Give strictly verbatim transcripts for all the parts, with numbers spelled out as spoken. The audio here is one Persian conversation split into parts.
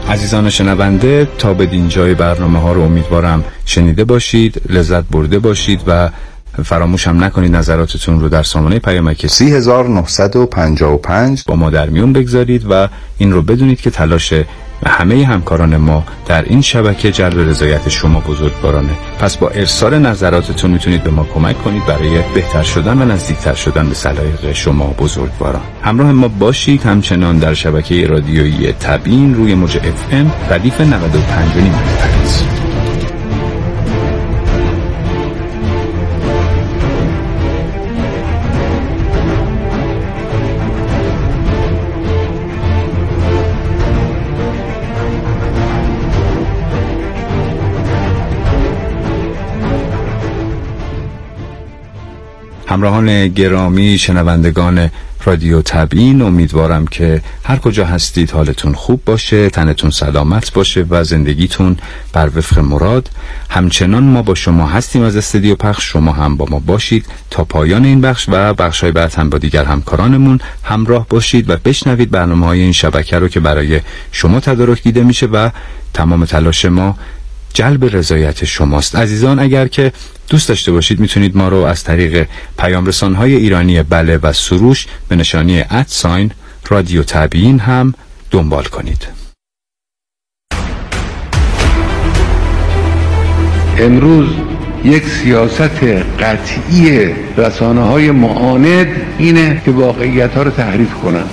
عزیزان شنونده، تا به دینجای برنامه ها رو امیدوارم شنیده باشید، لذت برده باشید و فراموش هم نکنید نظراتتون رو در سامانه پیامک سی هزار و نهصد و پنجاه و پنج با ما در میون بگذارید و این رو بدونید که تلاش همه همکاران ما در این شبکه جلب رضایت شما بزرگوارانه. پس با ارسال نظراتتون میتونید به ما کمک کنید برای بهتر شدن و نزدیکتر شدن به سلایق شما بزرگواران. همراه ما باشید همچنان در شبکه رادیویی تبیین روی موج اف ام ردیف نود و پنج و نیم مگاهرتز. همراهان گرامی شنوندگان رادیو تبیین، امیدوارم که هر کجا هستید حالتون خوب باشه، تنتون سلامت باشه و زندگیتون بر وفق مراد. همچنان ما با شما هستیم از استودیو پخش، شما هم با ما باشید تا پایان این بخش و بخش‌های بعد هم با دیگر همکارانمون همراه باشید و بشنوید برنامه‌های این شبکه رو که برای شما تدارک دیده میشه و تمام تلاش ما جلب رضایت شماست. عزیزان، اگر که دوست داشته باشید میتونید ما رو از طریق پیام رسان‌های ایرانی بله و سروش به نشانی ادساین رادیو تبیین هم دنبال کنید. امروز یک سیاست قطعی رسانه‌های معاند اینه که واقعیت‌ها رو تحریف کنن.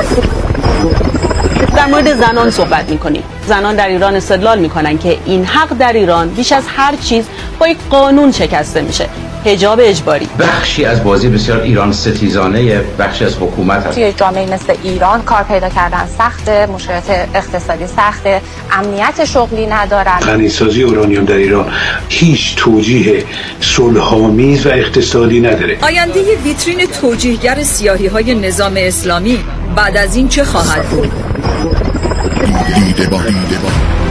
در مورد زنان صحبت می‌کنیم. زنان در ایران استدلال می‌کنن که این حق در ایران بیش از هر چیز با یک قانون شکسته میشه. حجاب اجباری بخشی از بازی بسیار ایران ستیزانه بخشی از حکومت هست. توی جامعه مثل ایران کار پیدا کردن سخته، مشکلات اقتصادی سخته، امنیت شغلی ندارن. غنیسازی اورانیوم در ایران هیچ توجیه صلح‌آمیز و اقتصادی نداره. آینده ویترین توجیهگر سیاهی‌های نظام اسلامی بعد از این چه خواهد بود؟ دیدبان دیدبان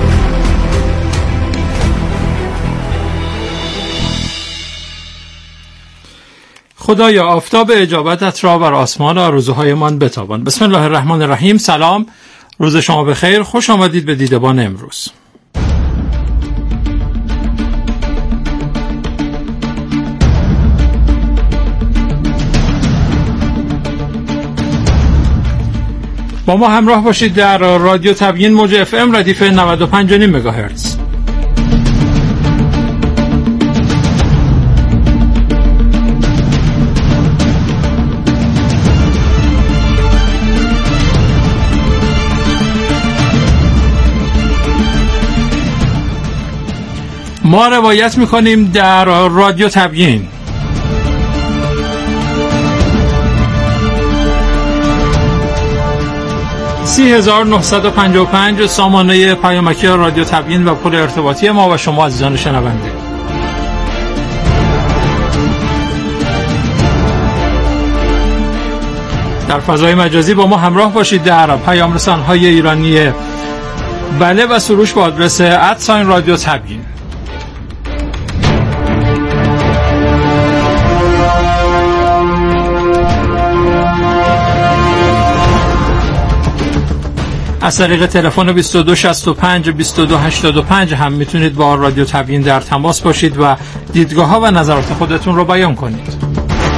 خدایا آفتاب اجابتت را بر آسمان آرزوهایمان بتابان. بسم الله الرحمن الرحیم. سلام، روز شما بخیر، خوش آمدید به دیدبان امروز. با ما همراه باشید در رادیو تبیین موج اف ام ردیف نود و پنج و نیم مگاهرتز. ما روایت میکنیم در رادیو تبیین. سی هزار و نهصد و پنجاه و پنج سامانه پیامکی رادیو تبیین و پل ارتباطی ما و شما عزیزان شنونده. در فضای مجازی با ما همراه باشید در پیام رسان‌های ایرانی بله و سروش با آدرس ادساین رادیو تبیین. از طریق تلفن بیست و دو شصت و پنج بیست و دو هشتاد و پنج هم میتونید با رادیو تبیین در تماس باشید و دیدگاه ها و نظرات خودتون رو بیان کنید.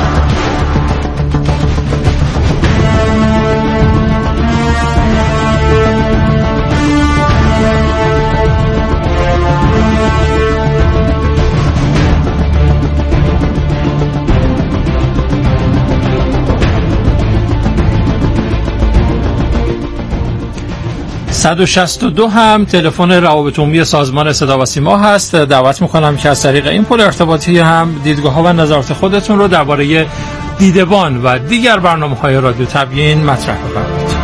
صد و شصت و دو هم تلفن روابط عمومی سازمان صدا و سیما هست. دعوت میکنم که از طریق این پل ارتباطی هم دیدگاه ها و نظرات خودتون رو درباره دیدبان و دیگر برنامه‌های رادیو تبیین مطرح بفرمایید.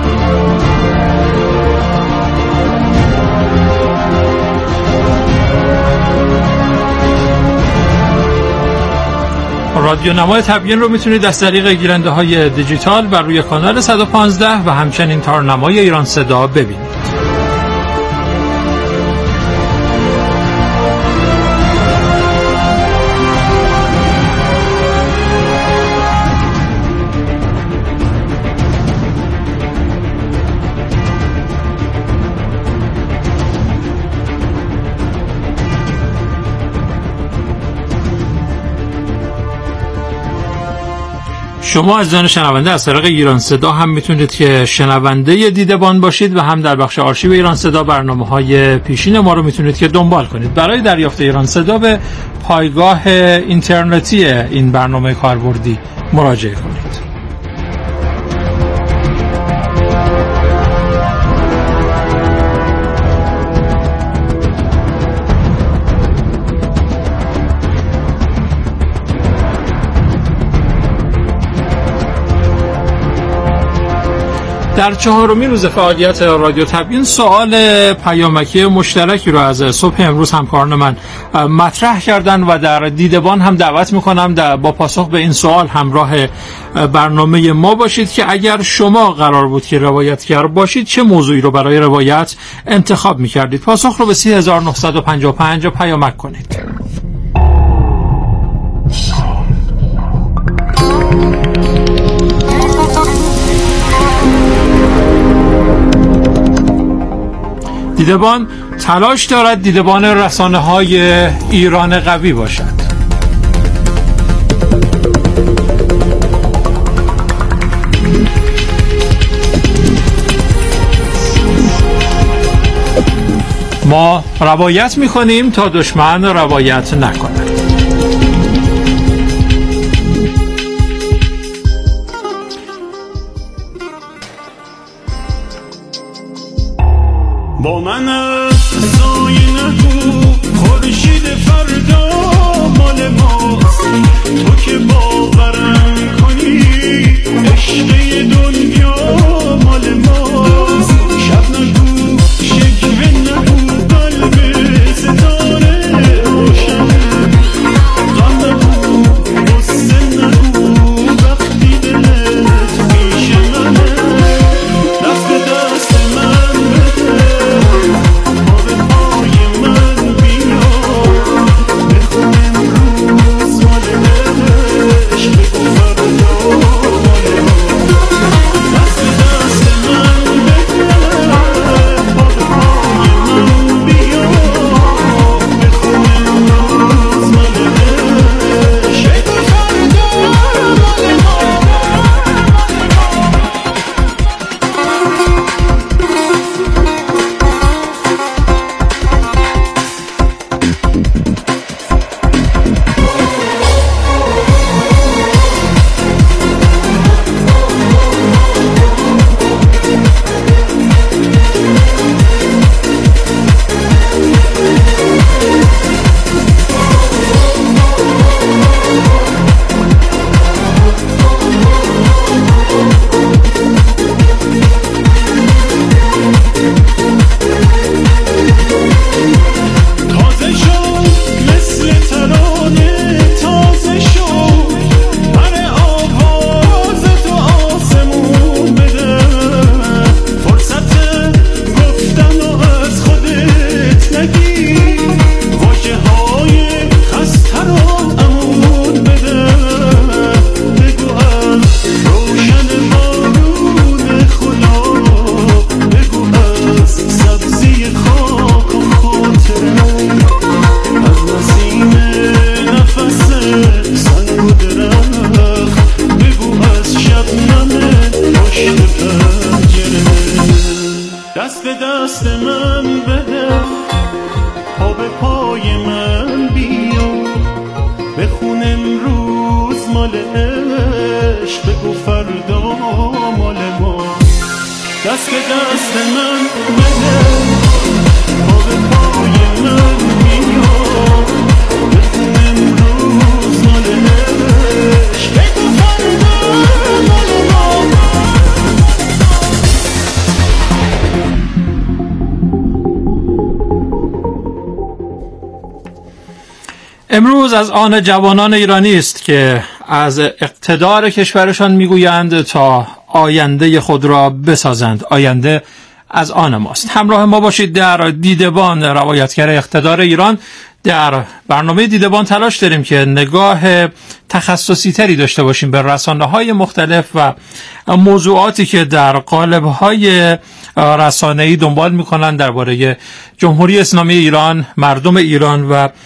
رادیو نمای تبیین رو میتونید از طریق گیرنده های دیجیتال بر روی کانال صد و پانزده و همچنین تارنمای ایران صدا ببینید. شما از جان شنونده از طریق ایران صدا هم میتونید که شنونده دیدبان باشید و هم در بخش آرشیو ایران صدا برنامه‌های پیشین ما رو میتونید که دنبال کنید. برای دریافت ایران صدا به پایگاه اینترنتی این برنامه کاربردی مراجعه کنید. در چهارمین روز فعالیت رادیو تبیین سوال پیامکی مشترکی رو از صبح امروز همکاران من مطرح کردن و در دیدبان هم دعوت میکنم در با پاسخ به این سوال همراه برنامه ما باشید که اگر شما قرار بود که روایتگر باشید چه موضوعی رو برای روایت انتخاب میکردید؟ پاسخ رو به سی هزار و نهصد و پنجاه و پنج پیامک کنید. دیدبان تلاش دارد دیدبان رسانه‌های ایران قوی باشد. ما روایت می‌کنیم تا دشمن روایت نکند. با من از سایه نگو خورشید فردا مال ماست، تو که باورم کنی عشق دنیا مال ماست. شب نگو شکوه نگو قلب ستاره روشنه، غم نگو غصه نگو وقتی دلت پیش منه. دست به دست من بده امروز از آن جوانان ایرانی است که از اقتدار کشورشان میگویند تا آینده خود را بسازند. آینده از آن ماست. همراه ما باشید در دیدبان روایتگر اقتدار ایران. در برنامه دیدبان تلاش داریم که نگاه تخصصی تری داشته باشیم به رسانه‌های مختلف و موضوعاتی که در قالب‌های رسانه‌ای دنبال می‌کنند درباره جمهوری اسلامی ایران، مردم ایران و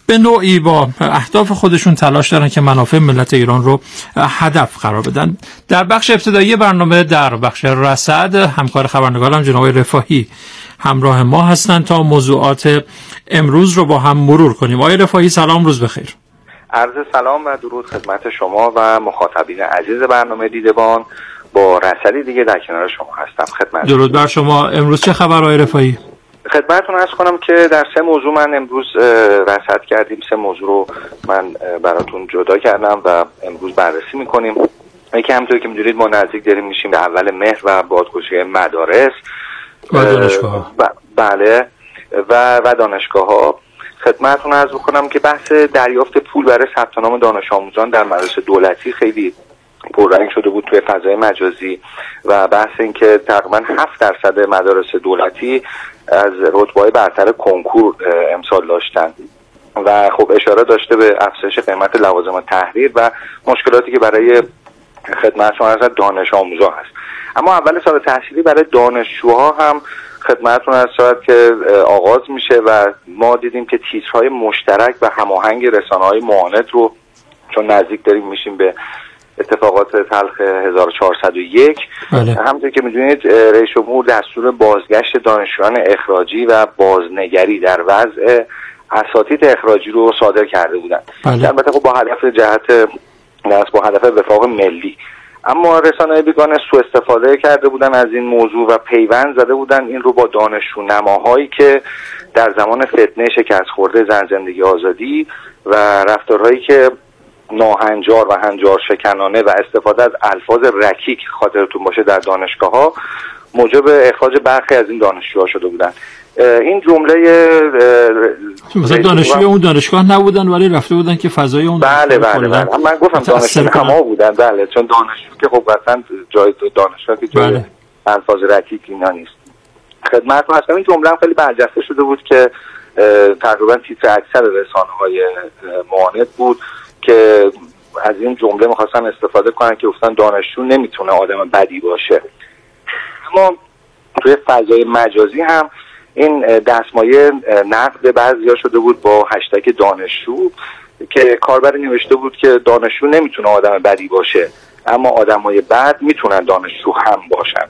به نوعی با اهداف خودشون تلاش دارن که منافع ملت ایران رو هدف قرار بدن. در بخش ابتدایی برنامه، در بخش رصد، همکار خبرنگارم جناب رفاهی همراه ما هستند تا موضوعات امروز رو با هم مرور کنیم. آقای رفاهی سلام، روز بخیر. عرض سلام و درود خدمت شما و مخاطبین عزیز برنامه دیدبان. با رصدی دیگه در کنار شما هستم. خدمت درود بر شما. امروز چه خبر آقای رفاهی؟ خدمتتون عرض کنم که در سه موضوع من امروز رصد کردیم. سه موضوع رو من براتون جدا کردم و امروز بررسی میکنیم. یکی همونطور که میدونید ما نزدیک داریم میشیم به اول مهر و بازگشایی مدارس و دانشگاه. بله و و دانشگاه ها. خدمتتون عرض بکنم که بحث دریافت پول برای ثبت نام دانش آموزان در مدارس دولتی خیلی پررنگ شده بود توی فضای مجازی و بحث این که تقریبا هفت درصد مدارس دولتی از رتبه‌های برتر کنکور امسال داشتن و خب اشاره داشته به افزایش قیمت لوازم تحریر و مشکلاتی که برای خدمتتون از دانش آموزا هست. اما اول سال تحصیلی برای دانشجوها هم خدمتتون از ساعت که آغاز میشه و ما دیدیم که تیترهای مشترک و هماهنگ رسانه‌های معاند رو چون نزدیک داریم میشیم به اتفاقات تلخ هزار و چهارصد و یک، بله. همونطور که میدونید رئیس جمهور دستور بازگشت دانشجویان اخراجی و بازنگری در وضع اساتید اخراجی رو صادر کرده بودند. بله. البته خب با هدف جهت با هدف وفاق ملی، اما رسانه‌های بیگانه سوء استفاده کرده بودن از این موضوع و پیوند زده بودن این رو با دانشجو نماهایی که در زمان فتنه شکست خورده زن زندگی آزادی و رفتارهایی که ناهنجار و هنجار شکنانه و استفاده از الفاظ رکیک خاطرتون باشه در دانشگاه‌ها موجب اخراج برخی از این دانشجوها شده بودن. این جمله مثلا دانشجوی اون دانشگاه نبودن ولی رفته بودن که فضای اون بله بله بله من گفتم دانشجو کما بودن، بله، چون دانشجو که خب اصلا جای دانشگاه که جای بله. الفاظ رکیک اینا نیست. خدمتتون هستم این جمله هم خیلی برجسته شده بود که تقریبا تیتر اکثر رسانه‌های معاند بود که از این جمله می‌خواستن استفاده کنن که گفتن دانشجو نمیتونه آدم بدی باشه. اما توی فضای مجازی هم این دستمایه نقد بعضیا شده بود با هشتگ دانشجو که کاربری نوشته بود که دانشجو نمیتونه آدم بدی باشه اما آدمای بد میتونن دانشجو هم باشن.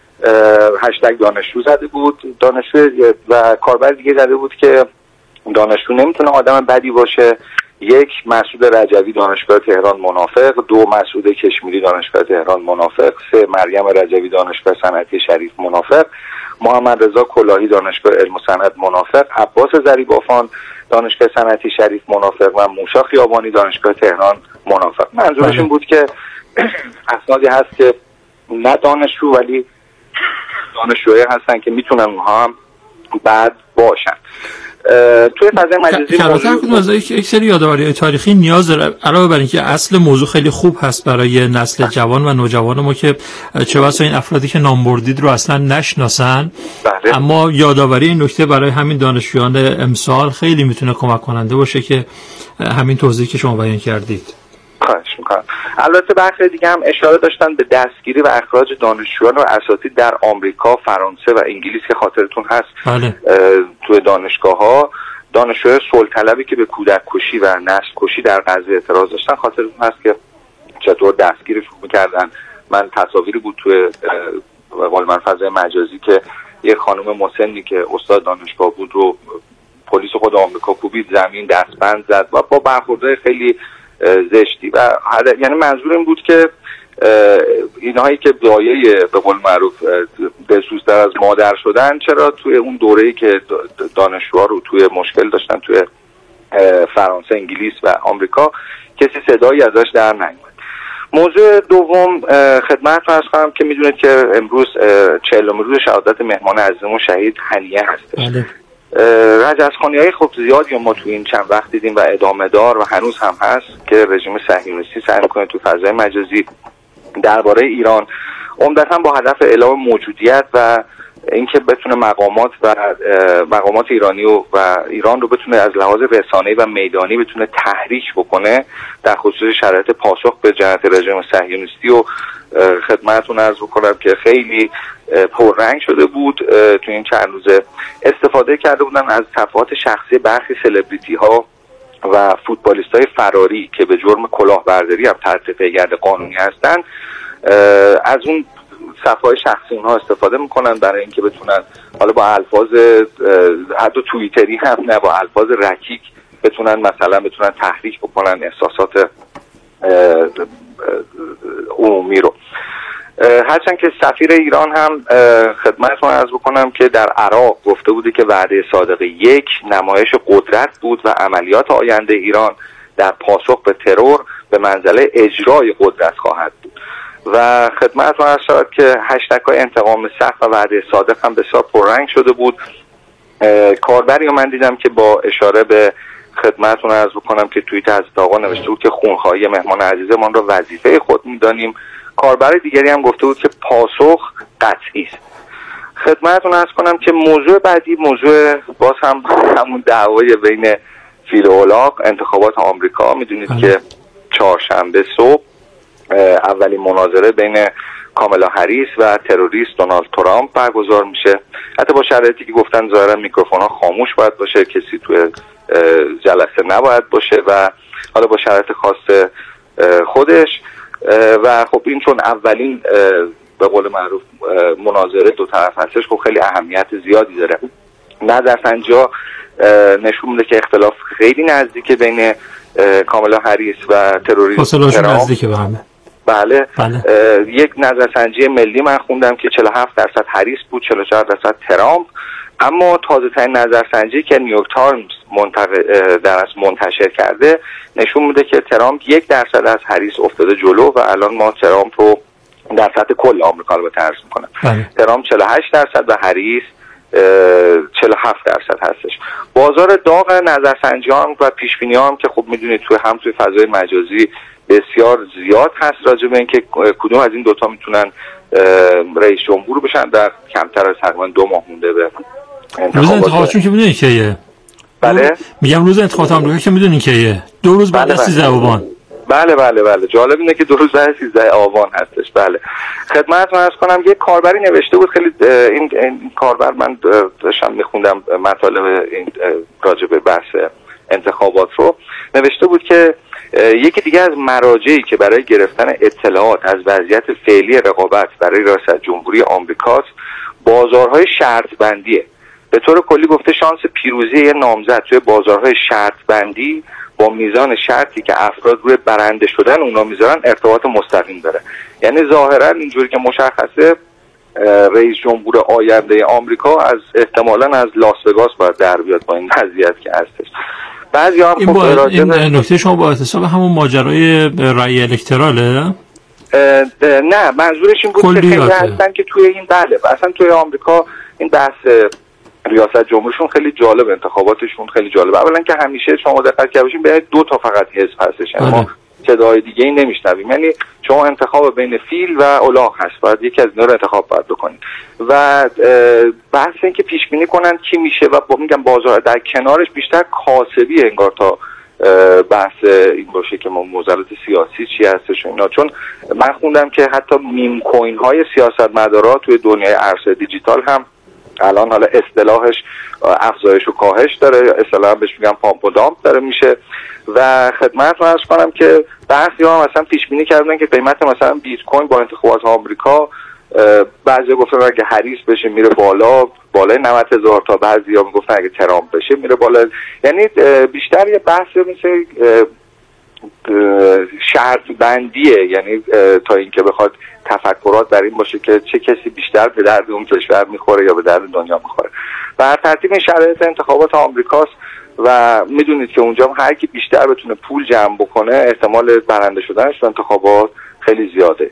هشتگ دانشجو زده بود دانشجو و کاربر دیگه زده بود که دانشجو نمیتونه آدم بدی باشه. یک، مسعود رجوی دانشگاه تهران منافق. دو، مسعود کشمیری دانشگاه تهران منافق. سه، مریم رجوی دانشگاه صنعتی شریف منافق. محمد رضا کلاهی دانشگاه علم و صنعت منافق. عباس ذریبافان دانشگاه صنعتی شریف منافق و موشا خیابانی دانشگاه تهران منافق. منظورش این بود که اسنادی هست که نه دانشجو ولی دانشجویی هستن که میتونن اونها هم بعد باشن. توی فضای مجازی کلاتر کنیم از یک سری یادآوری تاریخی نیاز داره، علاوه بر اینکه اصل موضوع خیلی خوب هست برای نسل جوان و نوجوان ما که چه بسا این افرادی که نام بردید رو اصلا نشناسن. بله. اما یادآوری این نکته برای همین دانشجویان امسال خیلی میتونه کمک کننده باشه که همین توضیحی که شما بیان کردید. خواهش میکنم. البته بخش دیگه هم اشاره داشتن به دستگیری و اخراج دانشجویان و اساتید در آمریکا، فرانسه و انگلیس که خاطرتون هست. بله. توی دانشگاه‌ها دانشجوی صلح طلبی که به کودک کشی و نسل کشی در غزه اعتراض داشتن خاطرتون هست که چطور دستگیرشون می‌کردن. من تصاویری بود توی قول من فضای مجازی که یک خانم مسنی که استاد دانشگاه بود رو پلیس خود آمریکا کوبید زمین، دستبند زد و با برخوردهای خیلی زشتی و یعنی منظور این بود که اینهایی که دایه به قول معروف دلسوزتر از مادر شدن چرا توی اون دوره‌ای که دانشجوها رو توی مشکل داشتن توی فرانسه، انگلیس و آمریکا کسی صدایی ازش در نیامد. موضوع دوم خدمتتون عرض کنم که میدونید که امروز چهلمین روز شهادت مهمان عزیزمون شهید هنیه هستش. رجزخوانی‌های خب زیادی ما تو این چند وقت دیدیم و ادامه دار و هنوز هم هست که رژیم صهیونیستی سعی می‌کنه تو فضای مجازی درباره ایران عمدتاً با هدف اعلام موجودیت و اینکه بتونه مقامات و مقامات ایرانی و, و ایران رو بتونه از لحاظ رسانه‌ای و میدانی بتونه تحریک بکنه در خصوص شرایط پاسخ به جهت رژیم صهیونیستی و خدمتتون عرض بکنم که خیلی پررنگ شده بود. تو این چند روزه استفاده کرده بودن از تفاوت شخصی برخی سلبریتی ها و فوتبالیستای فراری که به جرم کلاهبرداری هم تحت پیگرد قانونی هستن از اون صفحه شخصی اونها استفاده میکنن برای اینکه بتونن حالا با الفاظ حتی توییتری هم نه با الفاظ رکیک بتونن مثلا بتونن تحریک بکنن احساسات عمومی رو. هرچند که سفیر ایران هم خدمتتون عرض بکنم که در عراق گفته بوده که وعده صادق یک نمایش قدرت بود و عملیات آینده ایران در پاسخ به ترور به منزله اجرای قدرت خواهد بود و خدمتتون عرض شد که هشتگ‌های انتقام سخت و وعده صادق هم بسیار پررنگ شده بود. کاربری رو من دیدم که با اشاره به خدمتتون عرض بکنم که توییت حضرت آقا نوشته بود که خونخواهی مهمان عزیزمان را وظیفه خود می‌دانیم. کاربر دیگری هم گفته بود که پاسخ قطعی است. خدمتتون عرض کنم که موضوع بعدی موضوع باز هم همون دعوای بین فیل و الاغ انتخابات آمریکا. میدونید که چهارشنبه صبح اولین مناظره بین کامالا هریس و تروریست دونالد ترامپ برگزار میشه. حتی با شرایطی که گفتن ظاهرا میکروفون‌ها خاموش باید باشه، کسی توی جلسه نباید باشه و حالا با شرایط خاص خودش و خب این چون اولین به قول معروف مناظره دو طرف هستش خب خیلی اهمیت زیادی داره. نظرسنجی‌ها نشون میده که اختلاف خیلی نزدیکه بین کامالا هریس و تروریست ترامپ. نزدیکه به همه. بله, بله. یک نظرسنجی ملی من خوندم که چهل و هفت درصد هریس بود، چهل و چهار درصد ترامپ. اما تازه ترین نظرسنجی که نیویورک تایمز در منتشر کرده نشون میده که ترامپ یک درصد از هریس افتاده جلو و الان ما ترامپ رو در سطح کل آمریکا رو به ارز میکنم. ترامپ چهل و هشت درصد و هریس چهل و هفت درصد هستش. بازار داغ نظرسنجی ها و پیش بینی ها هم که خب میدونید توی هم توی فضای مجازی بسیار زیاد هست راجع به اینکه کدوم از این دوتا میتونن رئیس جمهور بشن در کمتر از تقریبا دو ماه مونده به روز انتخاباتشون که میدونین کیه؟ بله میگم روز انتخابات آمریکا که میدونین کیه؟ دو روز بعد از سیزده آبان. بله بله بله جالب اینه که دو روز بعد از سیزده آبان هستش. بله خدمتتون عرض کنم یک کاربری نوشته بود خیلی این, این کاربر من داشتم میخوندم مطالب این راجع به بحث انتخابات رو نوشته بود که یکی دیگه از مراجعی که برای گرفتن اطلاعات از وضعیت فعلی رقابت برای ریاست جمهوری آمریکاست بازارهای شرط بندیه. به طور کلی گفته شانس پیروزی یه نامزد توی بازارهای شرط بندی با میزان شرطی که افراد روی برنده شدن اونا میذارن ارتباط مستقیم داره. یعنی ظاهرا اینجوری که مشخصه رئیس جمهور آینده آمریکا از احتمالاً از لاس وگاس باید در بیاد با این وضعیت که هستش. بعضی هم این, با این نکته شما با احتساب همون ماجرای رأی الکتراله؟ نه منظورش این بود که خیلی هستن که توی این بله اصلا توی آمریکا این بحث ریاست جمهورشون خیلی جالب، انتخاباتشون خیلی جالب. اولا که همیشه شما دقت کرده باشین به دو تا فقط حزب هستش، یعنی ما صدای دیگه ای نمیشنویم. یعنی شما انتخاب بین فیل و الاغ هست، باید یکی از اینا رو انتخاب باید بکنید و بحث این که پیش بینی کنن کی میشه و با میگم بازار در کنارش بیشتر کاسبی انگار تا بحث این باشه که ما موزلات سیاسی چی هستش اینا. چون من خوندم که حتی میم کوین های سیاستمدارا توی دنیای ارز دیجیتال هم الان حالا اصطلاحش افزایش و کاهش داره، اصطلاحا بهش میگم پامپ و دامپ داره میشه و خدمتتون عرض کنم که بعضی ها مثلا پیش بینی کردن که قیمت مثلا بیت کوین با انتخابات آمریکا بعضی گفتن اگه هریس بشه میره بالا بالای نود هزار تا، بعضی ها میگفتن اگه ترامپ بشه میره بالا. یعنی بیشتر یه بحث مثل شرط بندیه، یعنی تا اینکه بخواد تفکرات در این باشه که چه کسی بیشتر به درد اون کشور میخوره یا به درد دنیا میخوره. و هر ترتیب این شرایط انتخابات آمریکاست و میدونید که اونجا هر کی بیشتر بتونه پول جمع بکنه احتمال برنده شدنش تو انتخابات خیلی زیاده.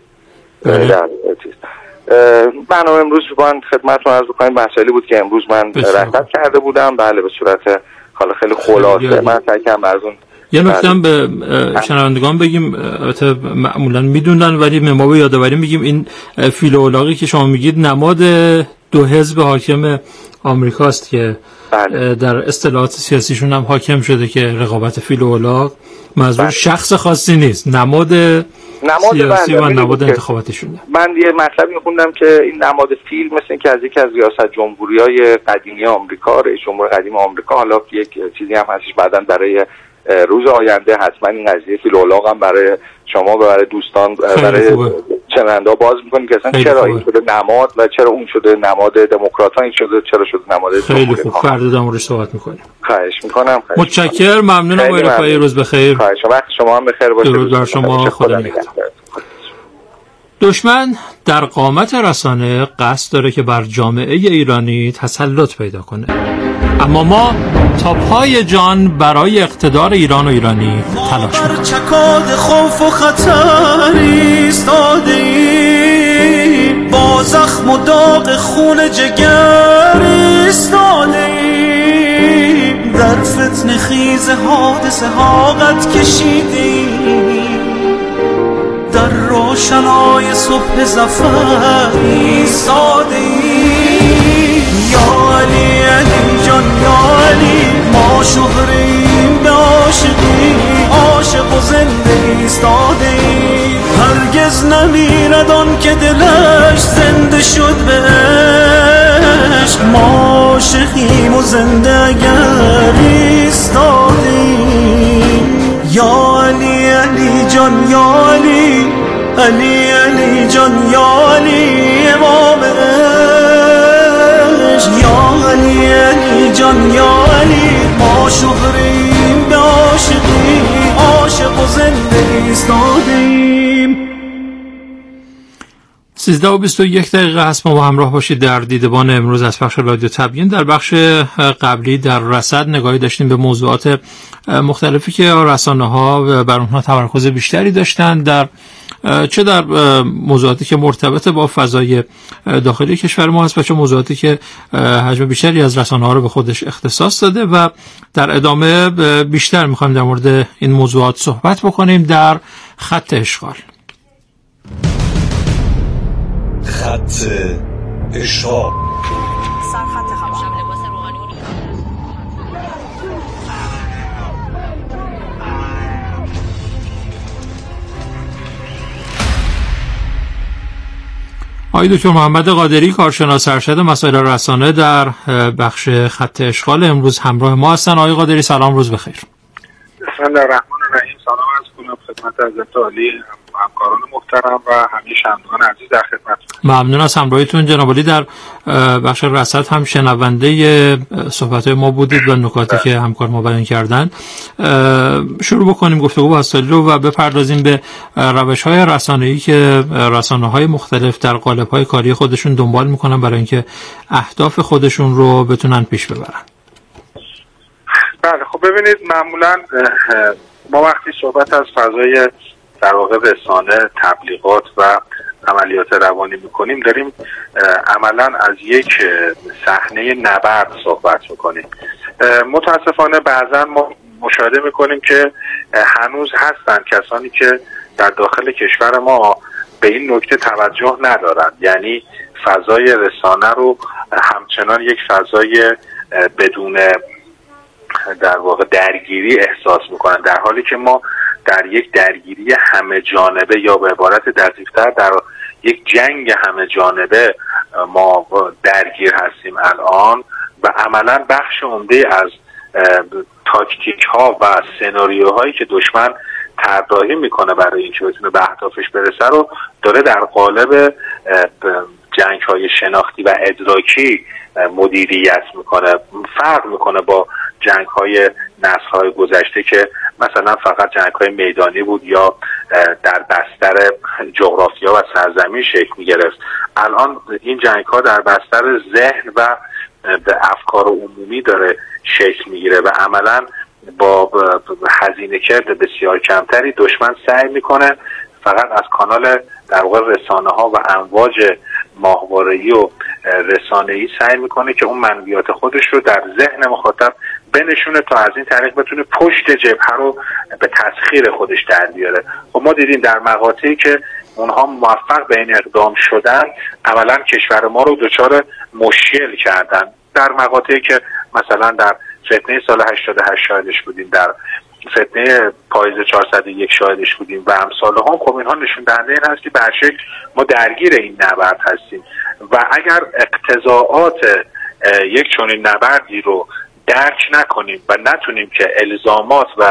برنامه امروز من خدمتتون عرض بکنم مسئله بود که امروز من رصد کرده بودم. بله به صورت حالا خیلی خلاصه من سعی کردم براتون یه نکته هم به شنوندگان بگیم، البته معمولا میدونن ولی ما به یادآوری میگیم این فیل و الاغی که شما میگید نماد دو حزب حاکم آمریکاست که بله. در اصطلاحات سیاسیشون هم حاکم شده که رقابت فیل و الاغ منظور بله. شخص خاصی نیست، نماد نماد سیاسی و نماد انتخاباتشونه. من یه مطلبی میخوندم که این نماد فیل مثل این که از یکی از ریاست جمهوری‌های قدیمی آمریکا، رئیس جمهور قدیم آمریکا، حالا یک چیزی هم هستش بعداً برای روز آینده حتما این قضیه فیلولوگ هم برای شما و برای دوستان برای چننده باز میکنیم که اصلا چرا این شده نماد و چرا اون شده نماد دموکرات ها، این شده چرا شده نماد خیلی خوب. فردا در موردش صحبت میکنیم. خواهش میکنم. متشکرم. ممنونم. با رفای روز بخیر. خواهش. وقت شما هم بخیر باشه. درود بر شما. خدا نگهدار. دشمن در قامت رسانه قصد داره که بر جامعه ایرانی تسلط پیدا کنه، اما ما تا پای جان برای اقتدار ایران و ایرانی تلاش می‌کنیم. چکاد خوف و خطر ایستادیم، با زخم و داغ خون جگر ایستادیم، در فتنه خیز حادثه ها قد کشیدیم، در روشنای صبح ظفر ایستادیم. یا علی علی جان یا علی، ما شهریم به عاشقی، عاشق و زنده ایستادیم. هرگز نمیرد آن که دلش زنده شد به عشق، ما عاشقیم و زنده اگر ایستادیم. یا علی علی جان یا علی، علی علی جان یا علی امام عشق. یا علی علی جان یا علی، ما شهریم به عاشقی، عاشق و زنده ایستادیم. سیزده و بیست و یک دقیقه هست. ما با همراه باشید در دیدبان امروز از بخش رادیو تبیین. در بخش قبلی در رصد نگاهی داشتیم به موضوعات مختلفی که رسانه‌ها بر اونها تمرکز بیشتری داشتند، در چه در موضوعاتی که مرتبط با فضای داخلی کشور ما هست و چه موضوعاتی که حجم بیشتری از رسانه‌ها رو به خودش اختصاص داده. و در ادامه بیشتر می‌خوایم در مورد این موضوعات صحبت بکنیم در خط اشغال. خط اشغال. سرخط خبر. آقای دکتر محمد قادری، کارشناس ارشد مسائل رسانه، در بخش خط اشغال امروز همراه ما هستن. آقای قادری سلام، روز بخیر. بسم الله الرحمن الرحیم. سلام عرض کنم خدمت حضرت عالی، همکاران محترم و همه شنوندگان عزیز در خدمتتون. ممنون از همراهیتون جناب عالی. در بخش رصد هم شنونده صحبت‌های ما بودید و نکاتی که همکار ما بیان کردن. شروع بکنیم گفتگو با استاد رو و بپردازیم به روش‌های رسانه‌ای که رسانه‌های مختلف در قالب‌های کاری خودشون دنبال می‌کنن برای اینکه اهداف خودشون رو بتونن پیش ببرن. بله خب ببینید، معمولاً ما وقتی صحبت از فضای در واقع رسانه، تبلیغات و عملیات روانی میکنیم، داریم عملا از یک صحنه نبرد صحبت میکنیم. متاسفانه بعضا ما مشاهده میکنیم که هنوز هستن کسانی که در داخل کشور ما به این نکته توجه ندارن، یعنی فضای رسانه رو همچنان یک فضای بدون در واقع درگیری احساس میکنن، در حالی که ما در یک درگیری همه جانبه یا به عبارت دقیق‌تر در یک جنگ همه جانبه ما درگیر هستیم الان و عملا بخش عمده از تاکتیک ها و سناریوهایی که دشمن طراحی میکنه برای اینکه بتونه به اهدافش برسه رو داره در قالب جنگ های شناختی و ادراکی مدیریت میکنه. فرق میکنه با جنگ های نسل های گذشته که مثلا فقط جنگ های میدانی بود یا در بستر جغرافیا و سرزمین شکل میگرفت. الان این جنگ ها در بستر ذهن و به افکار عمومی داره شکل میگیره و عملا با هزینه کرد بسیار کمتری دشمن سعی میکنه فقط از کانال در واقع رسانه ها و امواج ماهواره‌ای و رسانه‌ای سعی میکنه که اون منویات خودش رو در ذهن مخاطب بنشونه تا از این طریق بتونه پشت جبهه رو به تسخیر خودش در بیاره. خب ما دیدیم در مقاطعی که اونها موفق به این اقدام شدن عملا کشور ما رو دچار مشکل کردن. در مقاطعی که مثلا در فتنه سال هشتاد و هشت شاهدش بودیم، در فتنه پاییز چهارصد و یک شاهدش بودیم و امثال هم، خب اینها نشون دهنده این هست که به هر شکل ما درگیر این نبرد هستیم و اگر اقتضاعات یک چنین نبردی رو درک نکنیم و نتونیم که الزامات و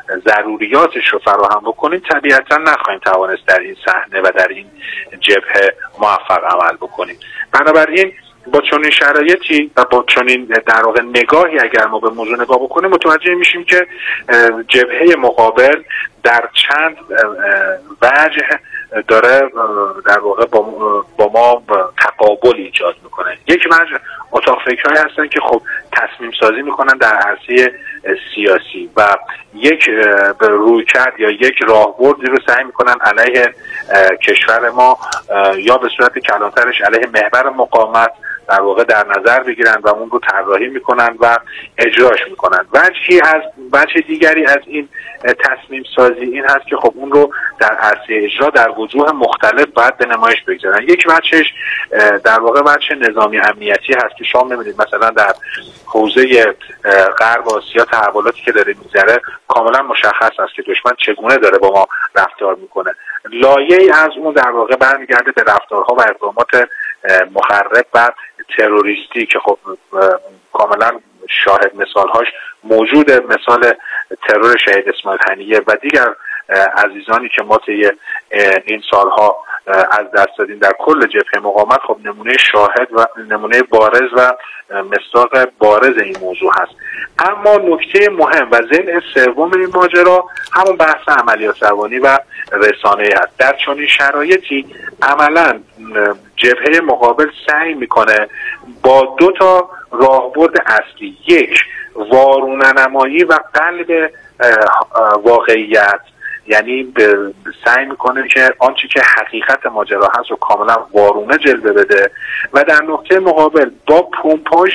ضروریاتش رو فراهم بکنیم طبیعتا نخواهیم توانست در این صحنه و در این جبهه موفق عمل بکنیم. بنابراین با چنین شرایطی و با چنین در واقع نگاهی اگر ما به موضوع نگاه بکنیم متوجه میشیم که جبهه مقابل در چند وجه داره در واقع با, با ما تقابل ایجاد میکنه. یک وجه اتاق فکرهایی هستن که خب تصمیم سازی میکنن در عرصه سیاسی و یک رویکرد یا یک راهبردی رو سعی میکنن علیه کشور ما یا به صورت کلانترش علیه محور مقاومت در واقع در نظر بگیرن و اون رو طراحی میکنن و اجراش میکنن. وجهی از وجه دیگری از این تصمیم سازی این هست که خب اون رو در عرصه اجرا در وجوه مختلف باید به نمایش بگذارن. یک وجهش در واقع وجه نظامی امنیتی هست که شما میبینید مثلا در حوزه غرب آسیا تحولاتی که داره میگذره کاملا مشخص است که دشمن چگونه داره با ما رفتار میکنه. لایه‌ای از اون در واقع برمیگرده به رفتارها و اقدامات مخرب و تروریستی که خب کاملا شاهد مثالهاش موجوده، مثال ترور شهید اسماعیل هنیه و دیگر عزیزانی که ما طی این سالها از دست دادیم در کل جبهه مقاومت خب نمونه شاهد و نمونه بارز و مصداق بارز این موضوع هست. اما نکته مهم و ضلع سوم این ماجرا همون بحث عملیات روانی و رسانه‌ای هست. در چنین شرایطی عملاً جبهه مقابل سعی میکنه با دو تا راهبرد اصلی، یک وارونه‌نمایی و قلب واقعیت، یعنی سعی میکنه که آنچه که حقیقت ماجرا هست رو کاملا وارونه جلوه بده و در نقطه مقابل با پمپاژ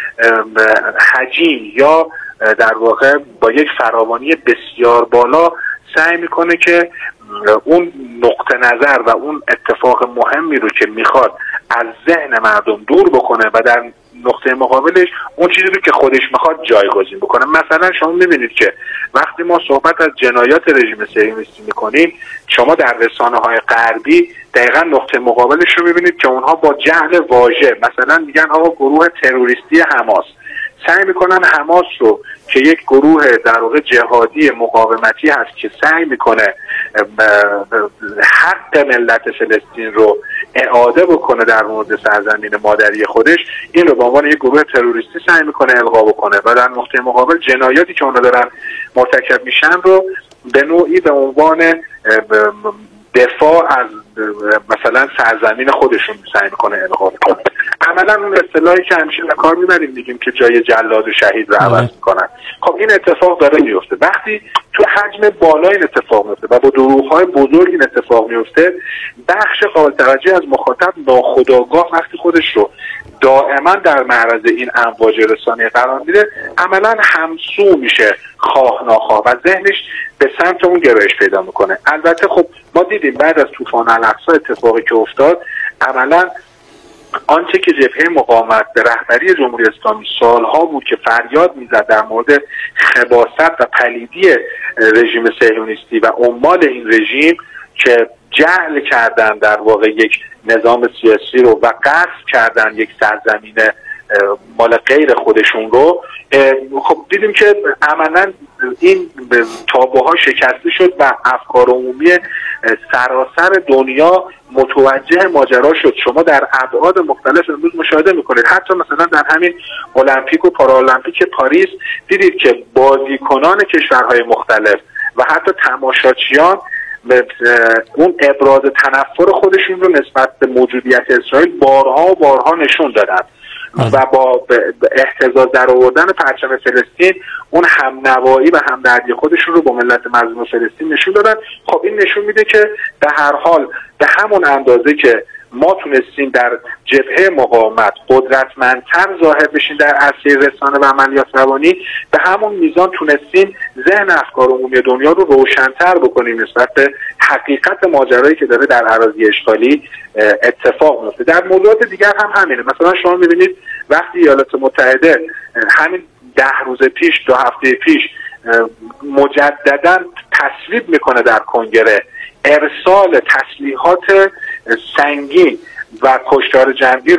حجیم یا در واقع با یک فراوانی بسیار بالا سعی میکنه که اون نقطه نظر و اون اتفاق مهمی رو که میخواد از ذهن مردم دور بکنه و در نقطه مقابلش اون چیزی رو که خودش میخواد جایگزین بکنه. مثلا شما میبینید که وقتی ما صحبت از جنایات رژیم صهیونیستی میکنیم شما در رسانه‌های غربی دقیقا نقطه مقابلش رو میبینید که اونها با جعل واژه مثلا میگن آقا گروه تروریستی حماس، سعی میکنن حماس رو که یک گروه در واقع جهادی مقاومتی هست که سعی میکنه حق ملت فلسطین رو اعاده بکنه در مورد سرزمین مادری خودش، این رو به عنوان یک گروه تروریستی سعی میکنه القا بکنه و در نقطه مقابل جنایاتی که اونا دارن مرتکب میشن رو به نوعی به عنوان دفاع از مثلا سرزمین خودشون سعی میکنه القا بکنه. عملا اون اصطلاحی که همیشه به کار میبریم میگیم که جای جلاد و شهید رو عوض میکنن. خب این اتفاق داره میفته. وقتی تو حجم بالا این اتفاق میفته و با دروغ‌های بزرگ این اتفاق میفته، بخش قابل توجه از مخاطب ناخودآگاه وقتی خودش رو دائما در معرض این امواج رسانه‌ای قرار میده عملا همسو میشه خواه ناخواه و ذهنش به سمت اون گرایش پیدا میکنه. البته خب ما دیدیم بعد از طوفان الاقصی اتفاقی که افتاد عملا آنچه که جبهه مقاومت به رهبری جمهوری اسلامی سالها بود که فریاد میزد در مورد خباثت و پلیدی رژیم صهیونیستی و عمال این رژیم که جعل کردن در واقع یک نظام سیاسی رو و غصب کردن یک سرزمین مال غیر خودشون رو، خب دیدیم که عملا این تابوها شکسته شد و افکار عمومی سراسر دنیا متوجه ماجرا شد. شما در ابعاد مختلف امروز مشاهده میکنید، حتی مثلا در همین المپیک و پارالمپیک پاریس دیدید که بازیکنان کشورهای مختلف و حتی تماشاچیان اون ابراز تنفر خودشون رو نسبت به موجودیت اسرائیل بارها و بارها نشون دادن و با اهتزاز در آوردن پرچم فلسطین اون همنوایی و همدردی خودشون رو با ملت مظلوم فلسطین نشون دادن. خب این نشون میده که به هر حال به همون اندازه که ما تونستیم در جبهه مقاومت قدرتمندتر ظاهر بشیم در عرصه رسانه و عملیات روانی، به همون میزان تونستیم ذهن افکار عمومی دنیا رو روشن‌تر بکنیم نسبت به حقیقت ماجرایی که داره در اراضی اشغالی اتفاق میفته. در موضوعات دیگر هم همینه. مثلا شما میبینید وقتی ایالات متحده همین ده روز پیش دو هفته پیش مجددا تصویب میکنه در کنگره ارسال تسلیحات سنگین و کشتار جنگی